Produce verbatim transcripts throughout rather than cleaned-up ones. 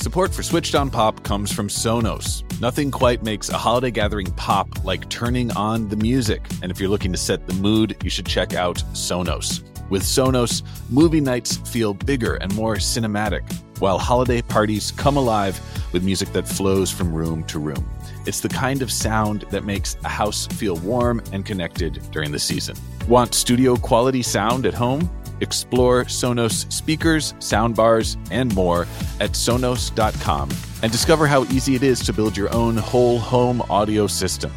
Support for Switched on Pop comes from Sonos. Nothing quite makes a holiday gathering pop like turning on the music. And if you're looking to set the mood, you should check out Sonos. With Sonos, movie nights feel bigger and more cinematic, while holiday parties come alive with music that flows from room to room. It's the kind of sound that makes a house feel warm and connected during the season. Want studio quality sound at home? Explore Sonos speakers, soundbars, and more at sonos dot com and discover how easy it is to build your own whole home audio system.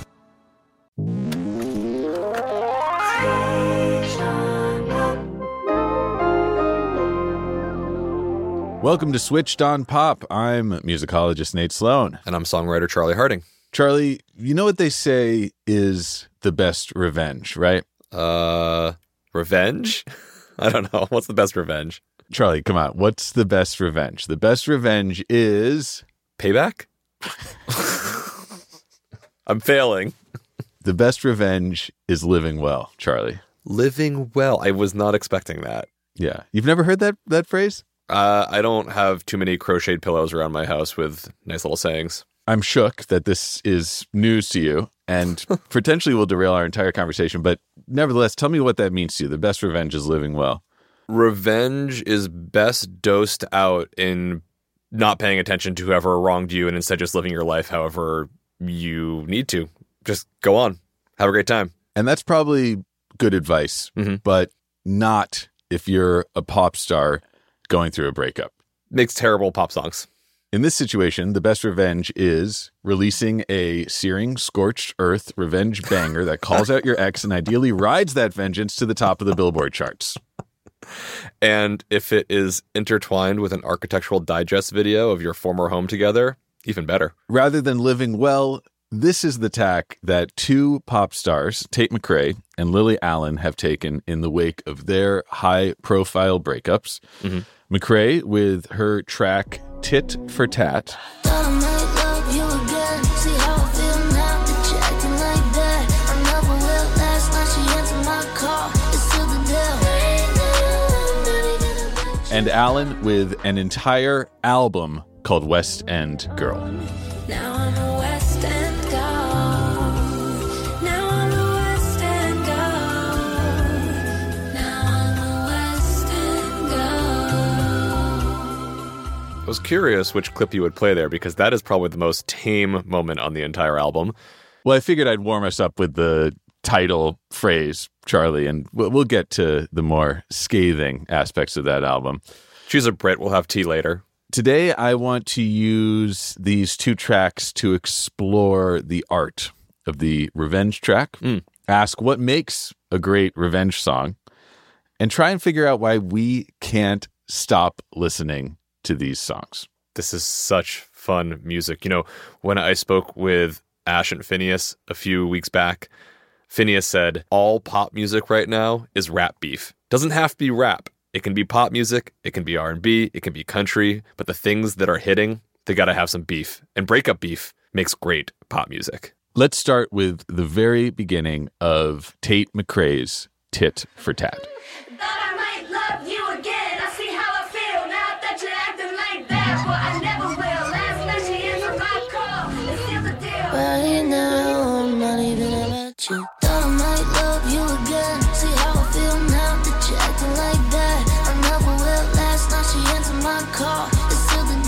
Welcome to Switched on Pop. I'm musicologist Nate Sloan. And I'm songwriter Charlie Harding. Charlie, you know what they say is the best revenge, right? Uh, revenge? I don't know. What's the best revenge? Charlie, come on. What's the best revenge? The best revenge is... Payback? I'm failing. The best revenge is living well, Charlie. Living well. I was not expecting that. Yeah. You've never heard that that phrase? Uh, I don't have too many crocheted pillows around my house with nice little sayings. I'm shook that this is news to you and potentially will derail our entire conversation. But nevertheless, tell me what that means to you. The best revenge is living well. Revenge is best dosed out in not paying attention to whoever wronged you and instead just living your life however you need to. Just go on. Have a great time. And that's probably good advice, mm-hmm. but not if you're a pop star going through a breakup. Makes terrible pop songs. In this situation, the best revenge is releasing a searing, scorched earth revenge banger that calls out your ex and ideally rides that vengeance to the top of the Billboard charts. And if it is intertwined with an Architectural Digest video of your former home together, even better. Rather than living well, this is the tack that two pop stars, Tate McRae and Lily Allen, have taken in the wake of their high-profile breakups. Mm-hmm. McRae with her track Tit for Tat. And Allen with an entire album called West End Girl. Now I'm a West End girl. Now I'm a West End girl. Now I'm a West End girl. I was curious which clip you would play there because that is probably the most tame moment on the entire album. Well, I figured I'd warm us up with the title phrase, Charlie, and we'll get to the more scathing aspects of that album. She's a Brit. We'll have tea later. Today, I want to use these two tracks to explore the art of the revenge track, mm. ask what makes a great revenge song, and try and figure out why we can't stop listening to these songs. This is such fun music. You know, when I spoke with Ash and Phineas a few weeks back, Phineas said, all pop music right now is rap beef. Doesn't have to be rap. It can be pop music, it can be R and B, it can be country, but the things that are hitting, they gotta have some beef. And breakup beef makes great pop music. Let's start with the very beginning of Tate McRae's Tit for Tat. Thought I might love you again. I see how I feel now that you're acting like that. But I never will. Last night she answered my call. It's still the deal. Right now, I'm not even about you. Thought I might love you again. See how I feel now that you're acting like that. I never will. Last night she answered my call. It's still the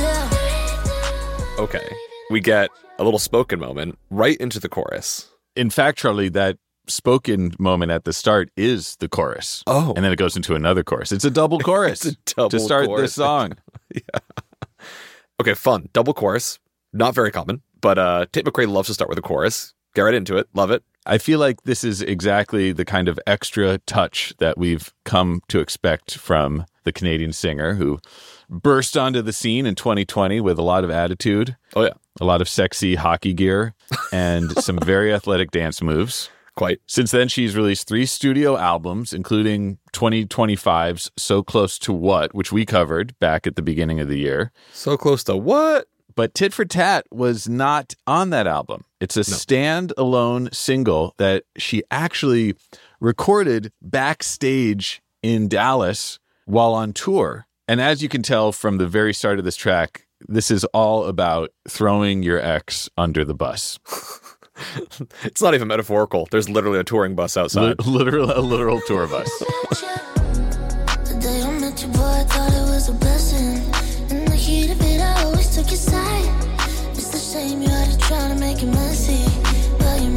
deal. Okay. We get a little spoken moment right into the chorus. In fact, Charlie, that spoken moment at the start is the chorus. Oh. And then it goes into another chorus. It's a double chorus it's a double to start chorus. this song. Yeah. Okay, fun. Double chorus. Not very common, but uh, Tate McRae loves to start with a chorus. Get right into it. Love it. I feel like this is exactly the kind of extra touch that we've come to expect from the Canadian singer who burst onto the scene in twenty twenty with a lot of attitude. Oh, yeah. A lot of sexy hockey gear and some very athletic dance moves. Quite. Since then, she's released three studio albums, including twenty twenty-five's So Close to What, which we covered back at the beginning of the year. So Close to What? But Tit for Tat was not on that album. It's a no. standalone single that she actually recorded backstage in Dallas while on tour. And as you can tell from the very start of this track, this is all about throwing your ex under the bus. It's not even metaphorical. There's literally a touring bus outside. L- literal, a literal tour bus. The day I met you, boy, I thought it was a blessing. In the heat of it, I always took your side. It's the shame you had to try to make it messy, but you're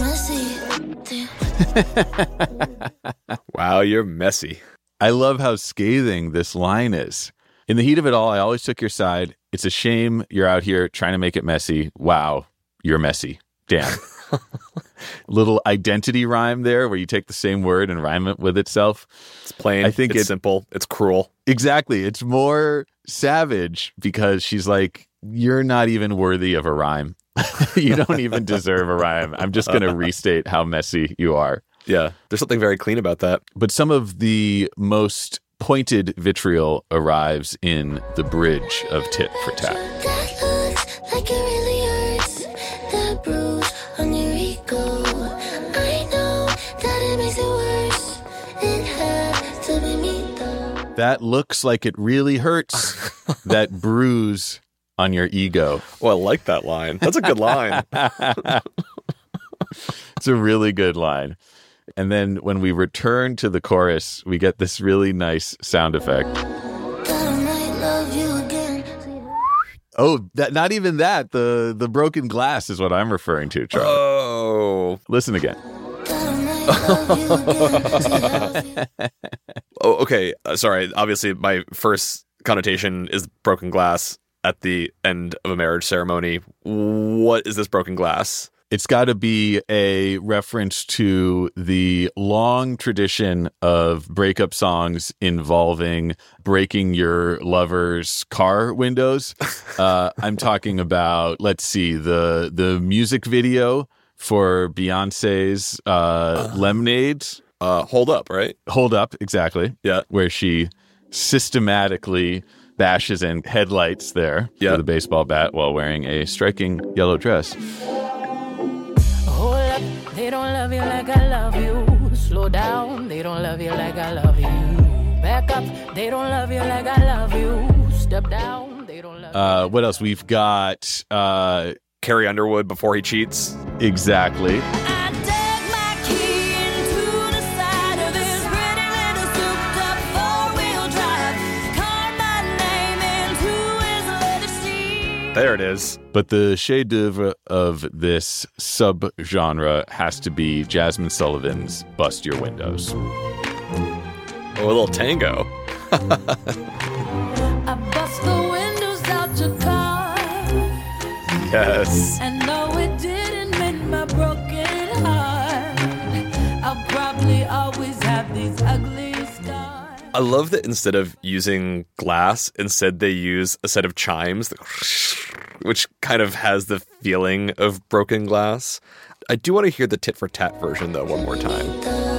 messy. Wow, you're messy. I love how scathing this line is. In the heat of it all, I always took your side. It's a shame you're out here trying to make it messy. Wow, you're messy. Damn. Little identity rhyme there where you take the same word and rhyme it with itself. It's plain. I think it's it, simple. It's cruel. Exactly. It's more savage because she's like, you're not even worthy of a rhyme. You don't even deserve a rhyme. I'm just going to restate how messy you are. Yeah, there's something very clean about that. But some of the most pointed vitriol arrives in the bridge of Tit for Tat. That looks like it really hurts. That bruise on your ego. I know that it makes it worse. It had to be me though. That looks like it really hurts. That bruise on your ego. Oh, I like that line. That's a good line. It's a really good line. And then when we return to the chorus, we get this really nice sound effect. That I might love you again. Oh, that not even that. The the broken glass is what I'm referring to, Charlie. Oh. Listen again. That I might love you again. Oh, okay. Uh, sorry. Obviously, my first connotation is broken glass at the end of a marriage ceremony. What is this broken glass? It's got to be a reference to the long tradition of breakup songs involving breaking your lover's car windows. Uh, I'm talking about, let's see, the the music video for Beyonce's uh, uh, Lemonade. Uh, hold up, right? Hold Up, exactly. Yeah. Where she systematically bashes in headlights there yeah. with a baseball bat while wearing a striking yellow dress. Hold up, they don't love you like I love you. Slow down, they don't love you like I love you. Back up, they don't love you like I love you. Step down, they don't love you. Uh, what else? We've got uh, Carrie Underwood before he cheats. Exactly. I dug my key into the side of this pretty little souped-up four-wheel drive. Called my name into his leather seat. There it is. But the chef d'oeuvre of this subgenre has to be Jasmine Sullivan's Bust Your Windows. Oh, a little tango. I bust the windows out your car. Yes. And no, it didn't mend my broken heart. I'll probably always have these ugly scars. I love that instead of using glass, instead they use a set of chimes, which kind of has the feeling of broken glass. I do want to hear the tit for tat version, though, one more time.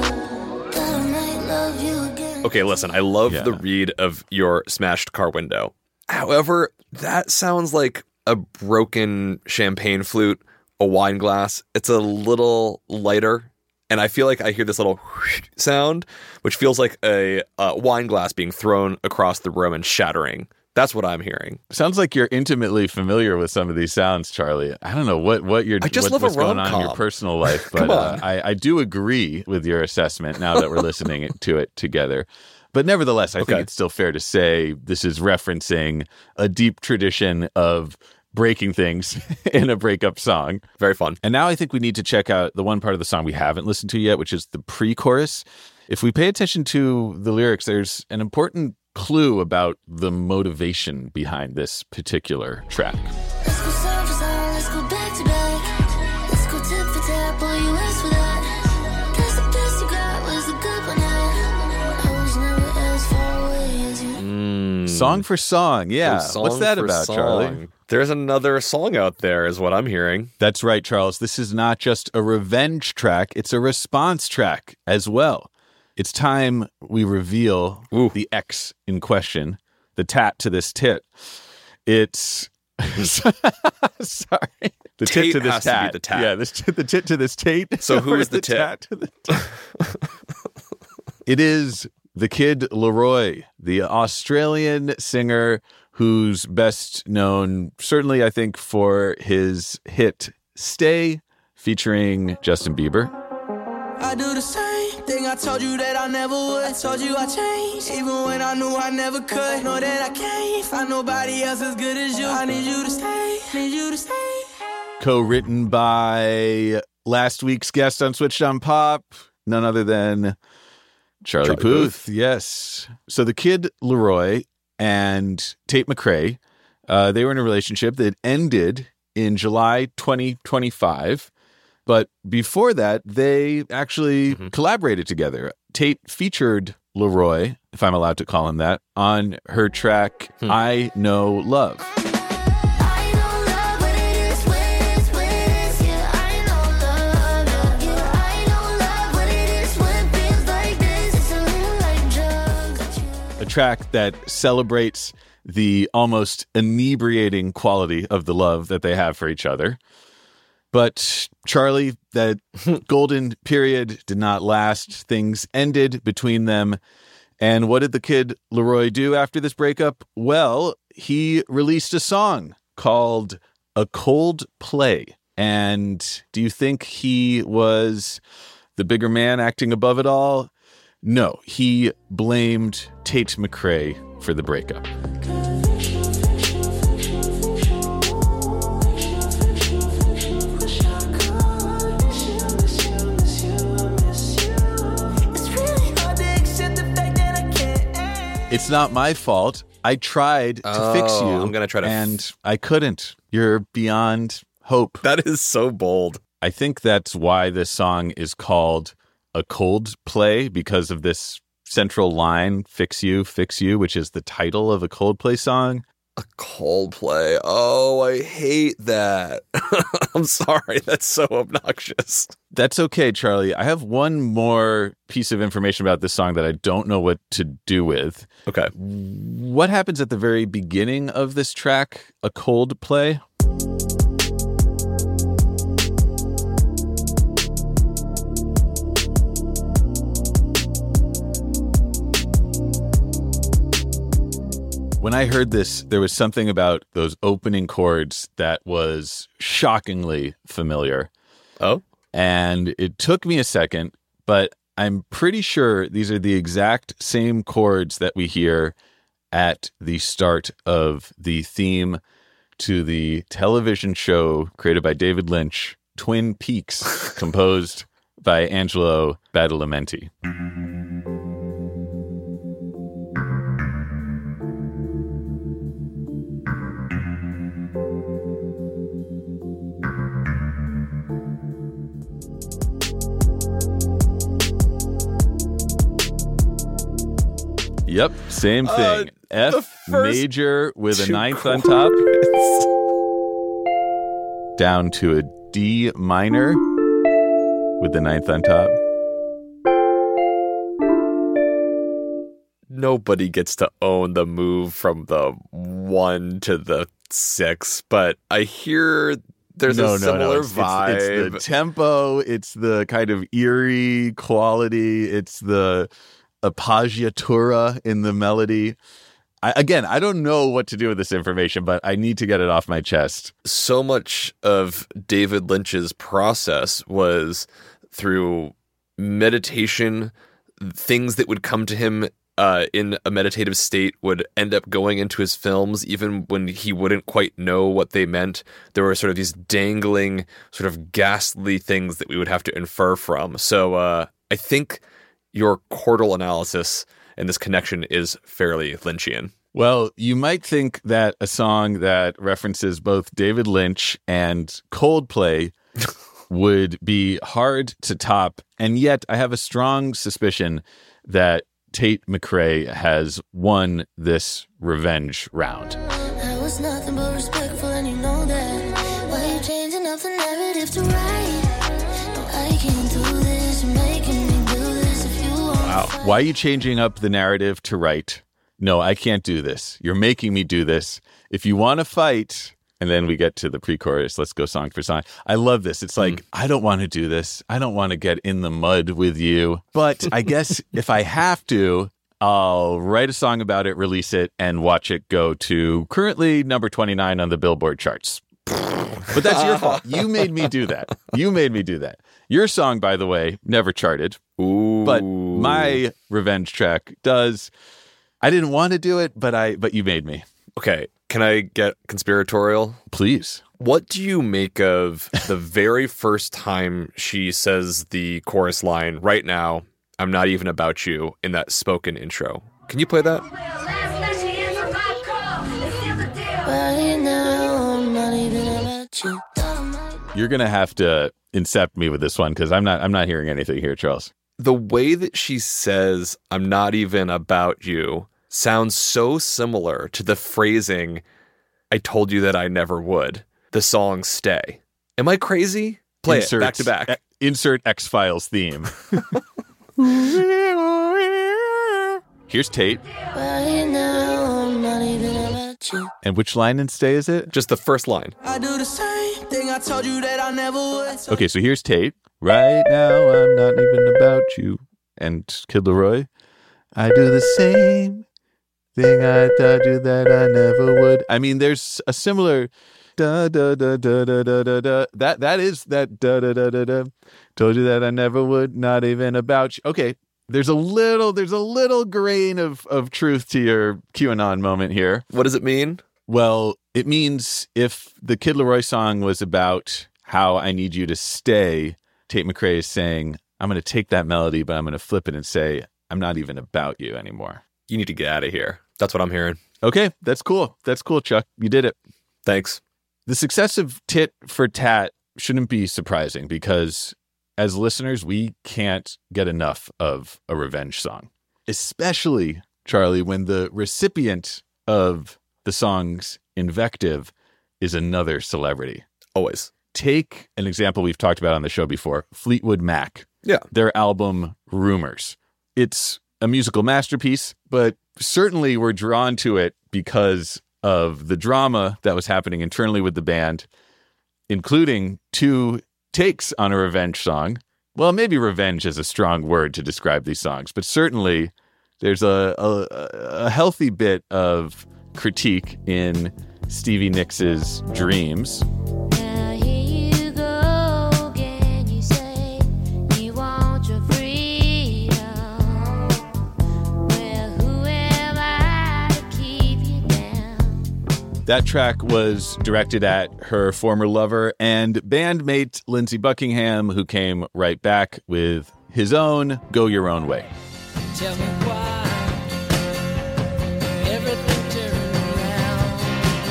Okay, listen, I love Yeah. the read of your smashed car window. However, that sounds like a broken champagne flute, a wine glass. It's a little lighter. And I feel like I hear this little sound, which feels like a uh, wine glass being thrown across the room and shattering. That's what I'm hearing. Sounds like you're intimately familiar with some of these sounds, Charlie. I don't know what, what you're I just what, love a what's going on in your rom-com. personal life, but Come uh, on. I, I do agree with your assessment now that we're listening to it together. But nevertheless, I Okay. think it's still fair to say this is referencing a deep tradition of breaking things in a breakup song. Very fun. And now I think we need to check out the one part of the song we haven't listened to yet, which is the pre-chorus. If we pay attention to the lyrics, there's an important clue about the motivation behind this particular track. Let's go song for song, let's go back to back. Let's go tip for tap, boy, you asked for that. That's the best you got, was a good one. I was never as far away as you. Mm. Song for song, yeah. Oh, What's song that for about, song. Charlie? There's another song out there, is what I'm hearing. That's right, Charles. This is not just a revenge track, it's a response track as well. It's time we reveal Ooh. the X in question, the tat to this tit. It's sorry, the tit Tate to this has to be tat. the tat. Yeah, this the tit to this tate. So who Or is the tit? tat to the tit? It is the Kid Laroi, the Australian singer who's best known, certainly, I think, for his hit Stay, featuring Justin Bieber. I do the same thing I told you that I never would. I told you I changed, even when I knew I never could. Know that I can't find nobody else as good as you. I need you to stay, need you to stay. Co-written by last week's guest on Switched on Pop, none other than Charlie, Charlie Puth. Puth. Yes. So the Kid Laroi and Tate McRae, uh, they were in a relationship that ended in July twenty twenty-five. But before that, they actually mm-hmm. collaborated together. Tate featured Laroi, if I'm allowed to call him that, on her track, hmm. I Know Love. A track that celebrates the almost inebriating quality of the love that they have for each other. But Charlie, that golden period did not last. Things ended between them. And what did the Kid Laroi do after this breakup? Well, he released a song called A Cold Play. And do you think he was the bigger man acting above it all? No, he blamed Tate McRae for the breakup. It's not my fault. I tried to oh, fix you. I'm gonna try to, and f- I couldn't. You're beyond hope. That is so bold. I think that's why this song is called A Cold Play, because of this central line, "Fix You, Fix You," which is the title of a Coldplay song. A Coldplay. Oh, I hate that. I'm sorry. That's so obnoxious. That's okay, Charlie. I have one more piece of information about this song that I don't know what to do with. Okay. What happens at the very beginning of this track, A Cold Play? When I heard this, there was something about those opening chords that was shockingly familiar. Oh? And it took me a second, but I'm pretty sure these are the exact same chords that we hear at the start of the theme to the television show created by David Lynch, Twin Peaks, composed by Angelo Badalamenti. Yep, same thing. Uh, F major with a ninth chords. on top. Down to a D minor with the ninth on top. Nobody gets to own the move from the one to the six, but I hear there's no, a no, similar no. It's, vibe. It's, it's the tempo. It's the kind of eerie quality. It's the appoggiatura in the melody. I, again, I don't know what to do with this information, but I need to get it off my chest. So much of David Lynch's process was through meditation. Things that would come to him uh, in a meditative state would end up going into his films, even when he wouldn't quite know what they meant. There were sort of these dangling, sort of ghastly things that we would have to infer from. So uh, I think your chordal analysis and this connection is fairly Lynchian. Well, you might think that a song that references both David Lynch and Coldplay would be hard to top, and yet I have a strong suspicion that Tate McRae has won this revenge round. I was nothing but respectful, and you know that. Why you changing up the narrative to right? No, I can't do this. You're making me do this if you want. Wow. Why are you changing up the narrative to right? No, I can't do this. You're making me do this. If you want to fight, and then we get to the pre-chorus. Let's go song for song. I love this. It's like, mm. I don't want to do this. I don't want to get in the mud with you. But I guess if I have to, I'll write a song about it, release it, and watch it go to currently number twenty-nine on the Billboard charts. But that's your fault. You made me do that. You made me do that. Your song, by the way, never charted. Ooh. But my revenge track does. I didn't want to do it, but I. But you made me. Okay, can I get conspiratorial? Please. What do you make of the very first time she says the chorus line, right now, I'm not even about you, in that spoken intro? Can you play that? Right now, I'm not even about you. You're gonna have to incept me with this one because I'm not. I'm not hearing anything here, Charles. The way that she says, I'm not even about you, sounds so similar to the phrasing, I told you that I never would. The song Stay. Am I crazy? Play Insert, it back to back. E- insert X-Files theme. Here's Tate. Right now, I'm not even about you. And which line in Stay is it? Just the first line. I do the same thing I told you that I never would. Okay, so here's Tate. Right now, I'm not even about you. And Kid Laroi. I do the same thing I told you that I never would. I mean, there's a similar da da da da da da da da. That that is that da da da da da. Told you that I never would, not even about you. Okay, there's a little there's a little grain of of truth to your QAnon moment here. What does it mean? Well, it means if the Kid Laroi song was about how I need you to stay, Tate McRae is saying, I'm going to take that melody, but I'm going to flip it and say, I'm not even about you anymore. You need to get out of here. That's what I'm hearing. Okay, that's cool. That's cool, Chuck. You did it. Thanks. The success of Tit for Tat shouldn't be surprising because as listeners, we can't get enough of a revenge song, especially, Charlie, when the recipient of the song's invective is another celebrity. Always. Take an example we've talked about on the show before, Fleetwood Mac. Yeah. Their album, Rumors. It's a musical masterpiece, but certainly we're drawn to it because of the drama that was happening internally with the band, including two takes on a revenge song. Well, maybe revenge is a strong word to describe these songs, but certainly there's a, a, a healthy bit of critique in Stevie Nicks' Dreams. Now here you go again. You say you want your freedom. Well, who am I to keep you down? That track was directed at her former lover and bandmate Lindsey Buckingham, who came right back with his own Go Your Own Way. Tell me why everything turned around.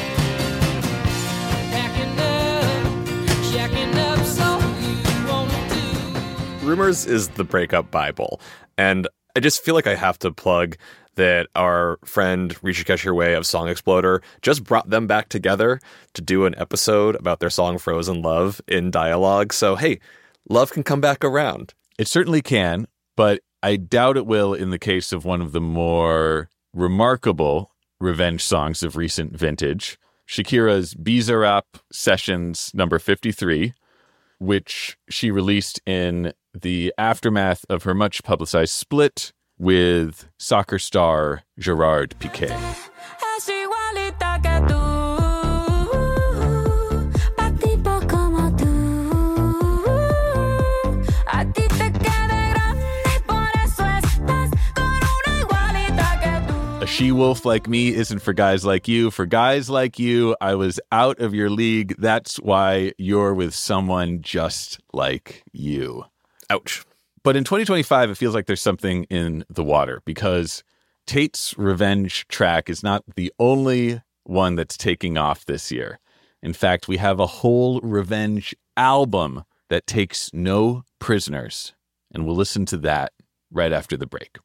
Packing up, shacking up, so you won't do. Rumors is the breakup Bible. And I just feel like I have to plug that our friend Rishikesh Hirway of Song Exploder just brought them back together to do an episode about their song Frozen Love in dialogue. So, hey, love can come back around. It certainly can, but I doubt it will in the case of one of the more remarkable revenge songs of recent vintage, Shakira's Bizarrap Sessions number fifty-three, which she released in the aftermath of her much publicized split with soccer star Gerard Piqué. Es igualita que tú, pa' tipo como tú. A ti te queda grande, por eso estás con una igualita que tú. A she-wolf like me isn't for guys like you. For guys like you, I was out of your league. That's why you're with someone just like you. Ouch. But in twenty twenty-five, it feels like there's something in the water because Tate's revenge track is not the only one that's taking off this year. In fact, we have a whole revenge album that takes no prisoners. And we'll listen to that right after the break.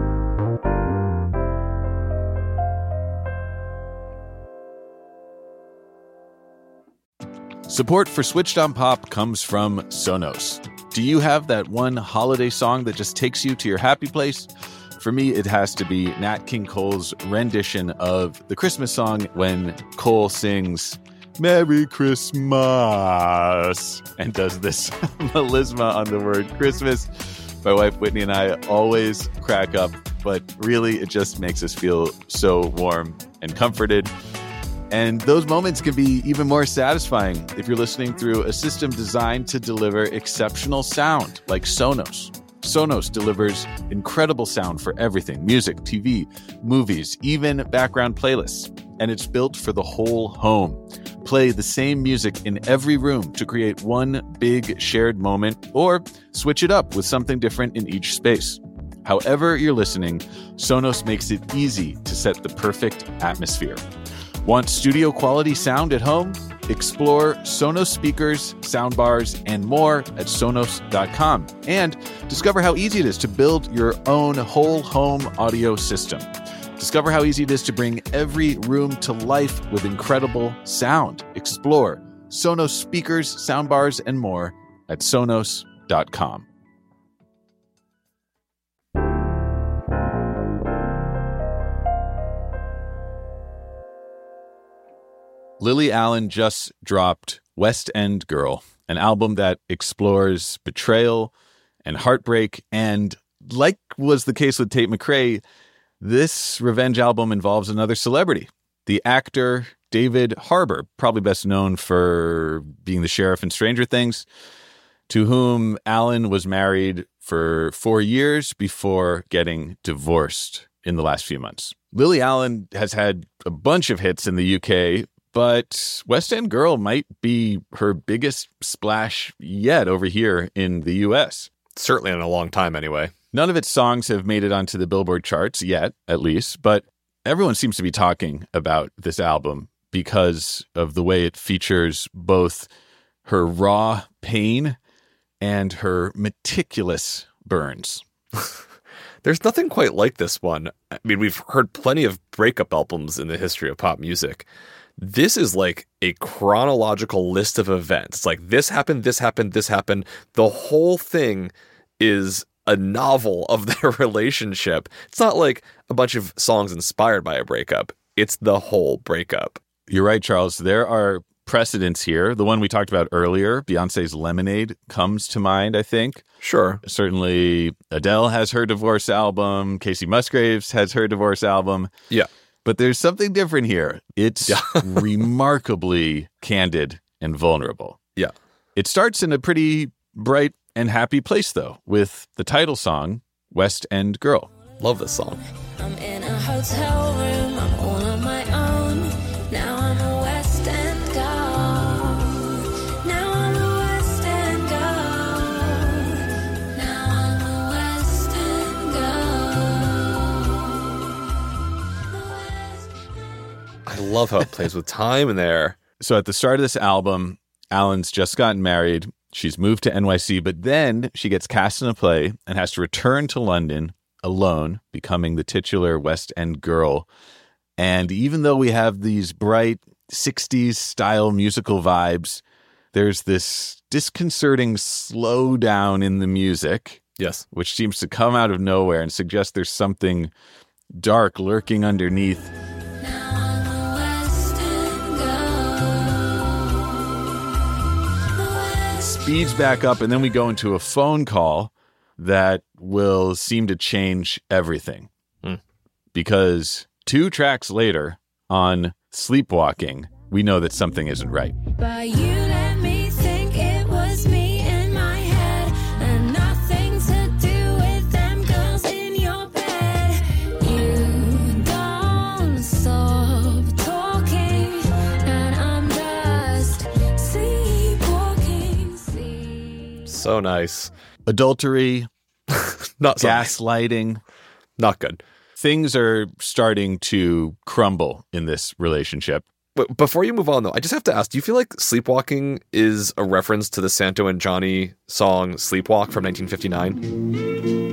Support for Switched on Pop comes from Sonos. Do you have that one holiday song that just takes you to your happy place? For me, it has to be Nat King Cole's rendition of the Christmas song when Cole sings Merry Christmas and does this melisma on the word Christmas. My wife Whitney and I always crack up but really it just makes us feel so warm and comforted. And those moments can be even more satisfying if you're listening through a system designed to deliver exceptional sound, like Sonos. Sonos delivers incredible sound for everything: music, T V, movies, even background playlists. And it's built for the whole home. Play the same music in every room to create one big shared moment, or switch it up with something different in each space. However you're listening, Sonos makes it easy to set the perfect atmosphere. Want studio quality sound at home? Explore Sonos speakers, soundbars, and more at Sonos dot com. And discover how easy it is to build your own whole home audio system. Discover how easy it is to bring every room to life with incredible sound. Explore Sonos speakers, soundbars, and more at Sonos dot com. Lily Allen just dropped West End Girl, an album that explores betrayal and heartbreak. And like was the case with Tate McRae, this revenge album involves another celebrity, the actor David Harbour, probably best known for being the sheriff in Stranger Things, to whom Allen was married for four years before getting divorced in the last few months. Lily Allen has had a bunch of hits in the U K, but West End Girl might be her biggest splash yet over here in the U S. Certainly in a long time anyway. None of its songs have made it onto the Billboard charts yet, at least, but everyone seems to be talking about this album because of the way it features both her raw pain and her meticulous burns. There's nothing quite like this one. I mean, we've heard plenty of breakup albums in the history of pop music. This is like a chronological list of events. It's like this happened, this happened, this happened. The whole thing is a novel of their relationship. It's not like a bunch of songs inspired by a breakup. It's the whole breakup. You're right, Charles. There are precedents here. The one we talked about earlier, Beyonce's Lemonade, comes to mind, I think. Sure. Certainly Adele has her divorce album. Casey Musgraves has her divorce album. Yeah. But there's something different here. It's yeah. remarkably candid and vulnerable. Yeah. It starts in a pretty bright and happy place, though, with the title song, West End Girl. Love this song. I'm in a hotel room, I'm all on my own. Now I'm a West End girl. Now I'm a West End girl. Now I'm a West End girl. I love how it plays with time in there. So at the start of this album, Allen's just gotten married. She's moved to N Y C, but then she gets cast in a play and has to return to London alone, becoming the titular West End Girl. And even though we have these bright sixties style musical vibes, there's this disconcerting slowdown in the music. Yes. Which seems to come out of nowhere and suggest there's something dark lurking underneath. Speeds back up, and then we go into a phone call that will seem to change everything. Mm. Because two tracks later on Sleepwalking, we know that something isn't right. But you let me think it was me in my head, and nothing to do with them girls in your bed. You don't stop talking, and I'm just sleepwalking. Sleep. So nice. Adultery, Not so nice. gaslighting. Not good. Things are starting to crumble in this relationship. But before you move on, though, I just have to ask, do you feel like Sleepwalking is a reference to the Santo and Johnny song Sleepwalk from nineteen fifty-nine?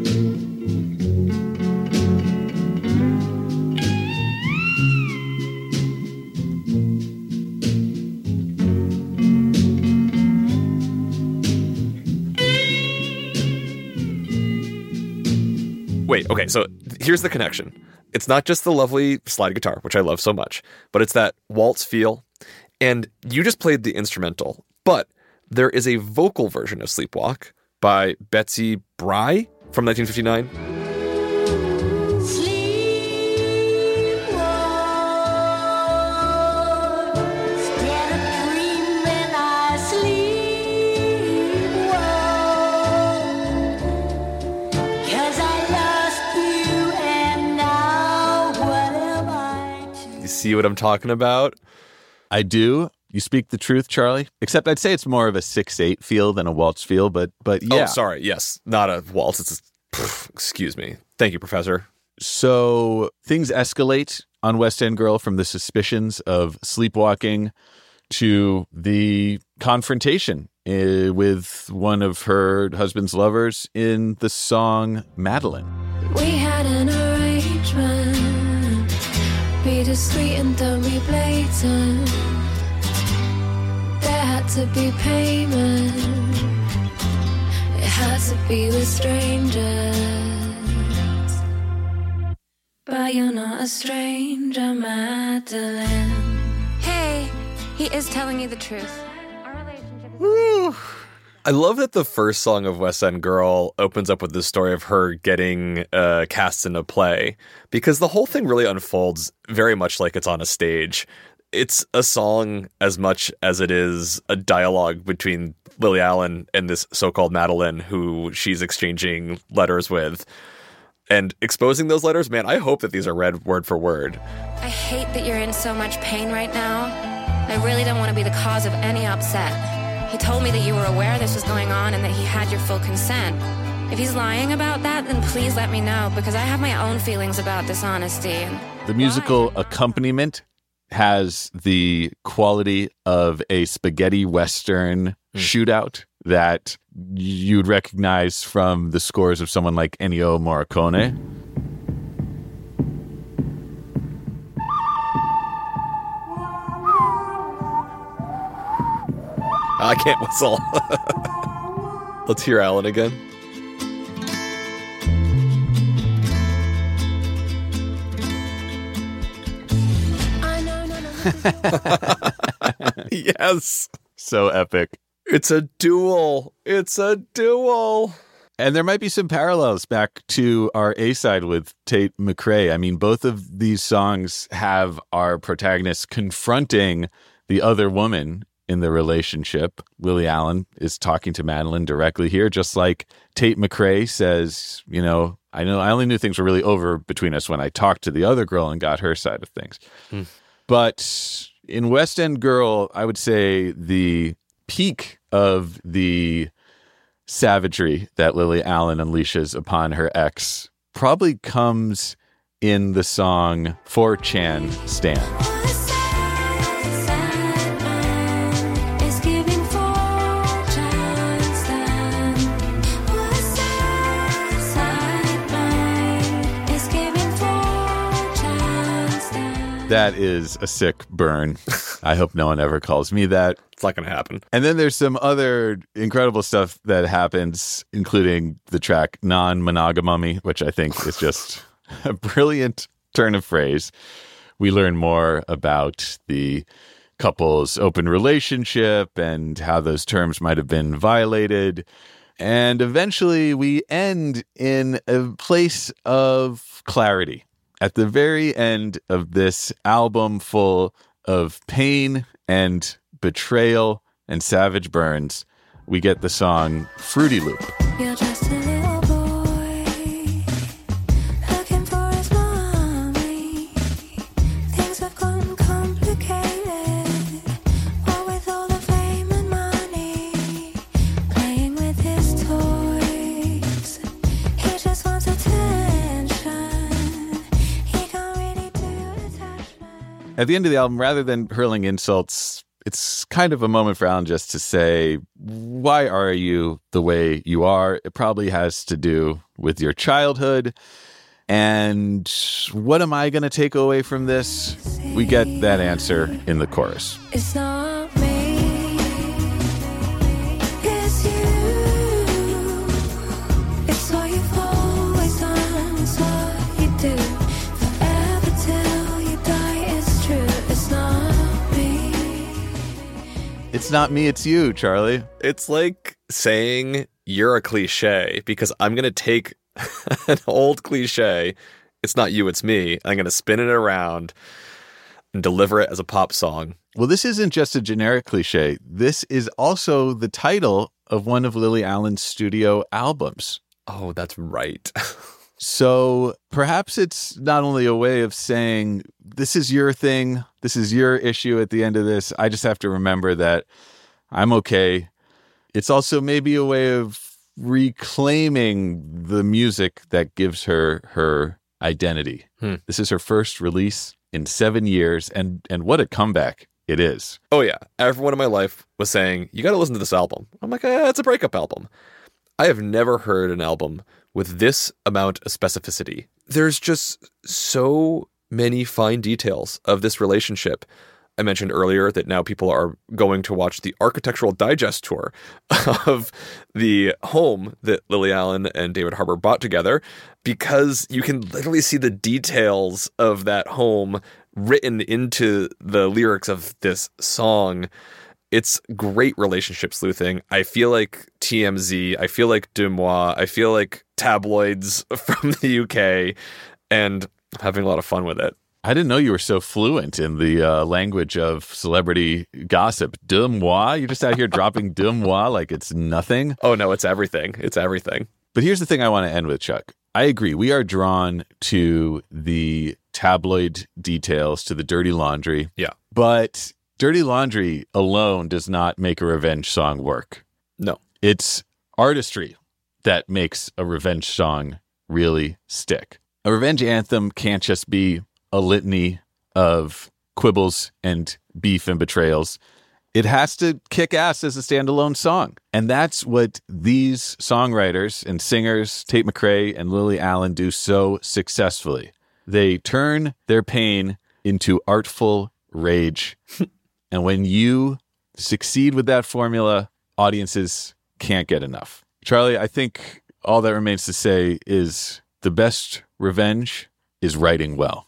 Wait, okay, so here's the connection. It's not just the lovely slide guitar, which I love so much, but it's that waltz feel. And you just played the instrumental, but there is a vocal version of Sleepwalk by Betsy Bry from nineteen fifty-nine. see what I'm talking about? I do. You speak the truth, Charlie. Except I'd say it's more of a six eight feel than a waltz feel, but but yeah. Oh, sorry. Yes, not a waltz. It's a, pff, excuse me. Thank you, Professor. So things escalate on West End Girl from the suspicions of sleepwalking to the confrontation uh, with one of her husband's lovers in the song Madeline. We had an arrangement. Be discreet and don't be blatant. There had to be payment. It had to be with strangers. But you're not a stranger, Madeline. Hey, he is telling you the truth. Our relationship is... Woo. I love that the first song of West End Girl opens up with the story of her getting uh, cast in a play, because the whole thing really unfolds very much like it's on a stage. It's a song as much as it is a dialogue between Lily Allen and this so-called Madeline, who she's exchanging letters with. And exposing those letters, man, I hope that these are read word for word. I hate that you're in so much pain right now. I really don't want to be the cause of any upset. He told me that you were aware this was going on and that he had your full consent. If he's lying about that, then please let me know, because I have my own feelings about dishonesty. The musical accompaniment has the quality of a spaghetti western mm. shootout that you'd recognize from the scores of someone like Ennio Morricone. I can't whistle. Let's hear Alan again. Yes. So epic. It's a duel. It's a duel. And there might be some parallels back to our A-side with Tate McRae. I mean, both of these songs have our protagonists confronting the other woman in the relationship. Lily Allen is talking to Madeline directly here, just like Tate McRae says, you know, I know I only knew things were really over between us when I talked to the other girl and got her side of things. Mm. But in West End Girl, I would say the peak of the savagery that Lily Allen unleashes upon her ex probably comes in the song four chan Stan. That is a sick burn. I hope no one ever calls me that. It's not going to happen. And then there's some other incredible stuff that happens, including the track Non-Monogamummy, which I think is just a brilliant turn of phrase. We learn more about the couple's open relationship and how those terms might have been violated. And eventually we end in a place of clarity. At the very end of this album full of pain and betrayal and savage burns, we get the song Fruity Loop. You're just a little boy looking for his mommy. Things have gotten complicated. What with all the fame and money, playing with his toys. He just wants attention. At the end of the album, rather than hurling insults, it's kind of a moment for Alan just to say, why are you the way you are? It probably has to do with your childhood. And what am I going to take away from this? We get that answer in the chorus. It's not me, it's you. It's what you've always done, it's what you do. It's not me, it's you, Charlie. It's like saying you're a cliche, because I'm going to take an old cliche, it's not you, it's me, I'm going to spin it around and deliver it as a pop song. Well, this isn't just a generic cliche. This is also the title of one of Lily Allen's studio albums. Oh, that's right. So perhaps it's not only a way of saying, this is your thing, this is your issue at the end of this. I just have to remember that I'm okay. It's also maybe a way of reclaiming the music that gives her her identity. Hmm. This is her first release in seven years, and and what a comeback it is. Oh, yeah. Everyone in my life was saying, you got to listen to this album. I'm like, eh, it's a breakup album. I have never heard an album with this amount of specificity. There's just so many fine details of this relationship. I mentioned earlier that now people are going to watch the Architectural Digest tour of the home that Lily Allen and David Harbour bought together, because you can literally see the details of that home written into the lyrics of this song. It's great relationship sleuthing. I feel like T M Z, I feel like Deux Moi, I feel like tabloids from the U K, and I'm having a lot of fun with it. I didn't know you were so fluent in the uh, language of celebrity gossip. Deux Moi? You're just out here dropping Deux Moi like it's nothing? Oh, no, it's everything. It's everything. But here's the thing I want to end with, Chuck. I agree. We are drawn to the tabloid details, to the dirty laundry. Yeah. But dirty laundry alone does not make a revenge song work. No. It's artistry that makes a revenge song really stick. A revenge anthem can't just be a litany of quibbles and beef and betrayals. It has to kick ass as a standalone song. And that's what these songwriters and singers, Tate McRae and Lily Allen, do so successfully. They turn their pain into artful rage. And when you succeed with that formula, audiences can't get enough. Charlie, I think all that remains to say is the best revenge is writing well.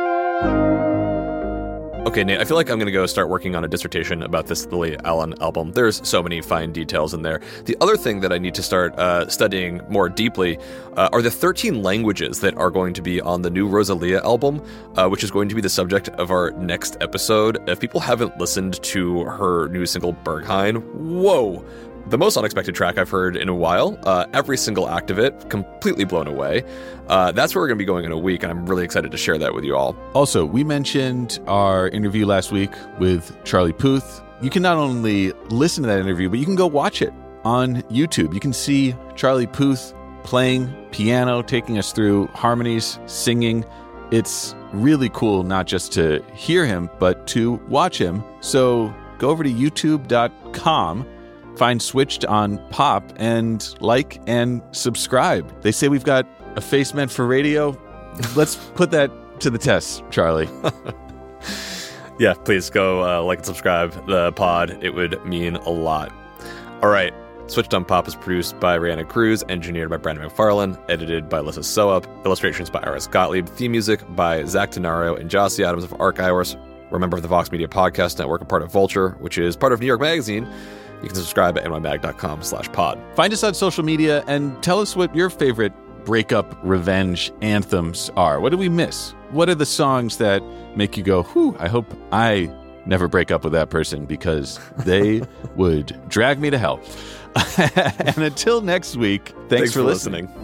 Okay, Nate, I feel like I'm going to go start working on a dissertation about this Lily Allen album. There's so many fine details in there. The other thing that I need to start uh, studying more deeply uh, are the thirteen languages that are going to be on the new Rosalia album, uh, which is going to be the subject of our next episode. If people haven't listened to her new single, Berghain, whoa! The most unexpected track I've heard in a while. Uh, every single act of it, completely blown away. Uh, that's where we're going to be going in a week, and I'm really excited to share that with you all. Also, we mentioned our interview last week with Charlie Puth. You can not only listen to that interview, but you can go watch it on YouTube. You can see Charlie Puth playing piano, taking us through harmonies, singing. It's really cool not just to hear him, but to watch him. So go over to youtube dot com. Find Switched on Pop and like and subscribe. They say we've got a face meant for radio. Let's put that to the test, Charlie. Yeah, please go uh, like and subscribe the pod. It would mean a lot. All right. Switched on Pop is produced by Rihanna Cruz, engineered by Brandon McFarlane, edited by Alyssa Soap, illustrations by Iris Gottlieb, theme music by Zach Tenario and Jossie Adams of Arc Hours. We're a member of the Vox Media Podcast Network, a part of Vulture, which is part of New York Magazine. You can subscribe at nymag.com slash pod. Find us on social media and tell us what your favorite breakup revenge anthems are. What did we miss? What are the songs that make you go, whew, I hope I never break up with that person because they would drag me to hell. And until next week, thanks, Thanks for, for listening. listening.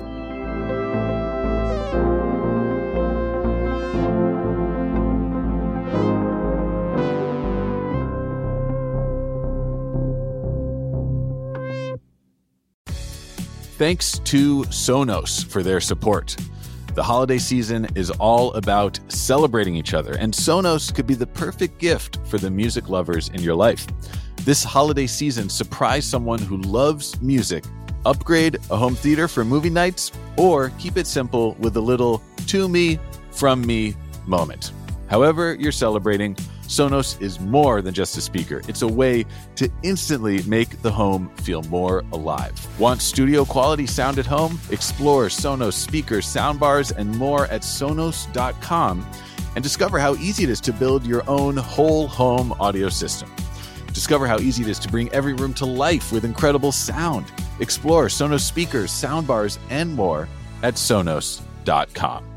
Thanks to Sonos for their support. The holiday season is all about celebrating each other, and Sonos could be the perfect gift for the music lovers in your life. This holiday season, surprise someone who loves music, upgrade a home theater for movie nights, or keep it simple with a little to me, from me moment. However you're celebrating, Sonos is more than just a speaker. It's a way to instantly make the home feel more alive. Want studio quality sound at home? Explore Sonos speakers, soundbars, and more at sonos dot com and discover how easy it is to build your own whole home audio system. Discover how easy it is to bring every room to life with incredible sound. Explore Sonos speakers, soundbars, and more at sonos dot com.